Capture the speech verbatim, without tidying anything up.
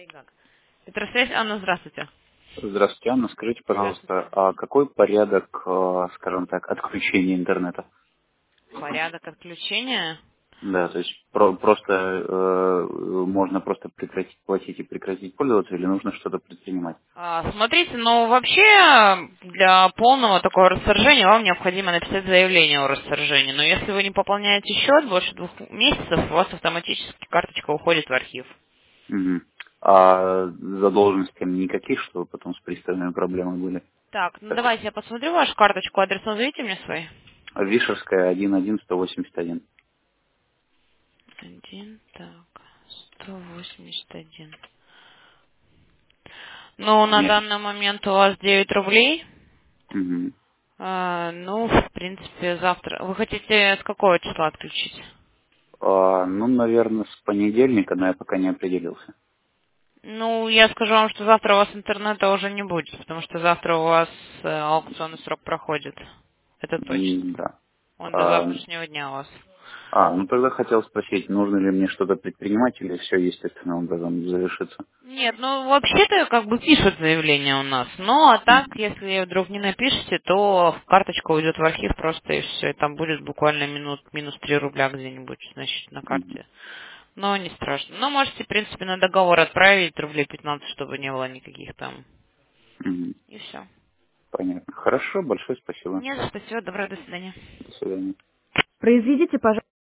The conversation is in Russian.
Петросвязь, Анна, здравствуйте. Здравствуйте, Анна. Скажите, Здравствуйте. пожалуйста, а какой порядок, э, скажем так, отключения интернета? Порядок отключения? Да, то есть про- просто э, можно просто прекратить платить и прекратить пользоваться, или нужно что-то предпринимать? А, смотрите, ну вообще для полного такого расторжения вам необходимо написать заявление о расторжении. Но если вы не пополняете счет больше двух месяцев, у вас автоматически карточка уходит в архив. Мгм. А задолженностями никаких, чтобы потом с приставными проблемы были? Так, ну давайте я посмотрю вашу карточку, адрес назовите мне свой. Вишерская, один один сто восемьдесят один. Один, так, сто восемьдесят один. Ну, на Месяц. данный момент у вас девять рублей. Мгм. А, ну, в принципе, завтра. Вы хотите с какого числа отключить? А, ну, наверное, с понедельника, но я пока не определился. Ну, я скажу вам, что завтра у вас интернета уже не будет, потому что завтра у вас э, аукционный срок проходит. Это точно. М, Да. Он до А, завтрашнего дня у вас. А, ну тогда хотел спросить, нужно ли мне что-то предпринимать или все естественным образом завершится? Нет, ну вообще-то как бы пишут заявление у нас. Но а так, Мгм. если вдруг не напишете, то карточка уйдет в архив просто и все. И там будет буквально минут минус три рубля где-нибудь, значит, на Мгм. карте. Но не страшно. Но можете, в принципе, на договор отправить рублей пятнадцать, чтобы не было никаких там. Мгм. И все. Понятно. Хорошо, большое спасибо. Не за что. Всего доброго, до свидания. До свидания. Произведите, пожалуйста.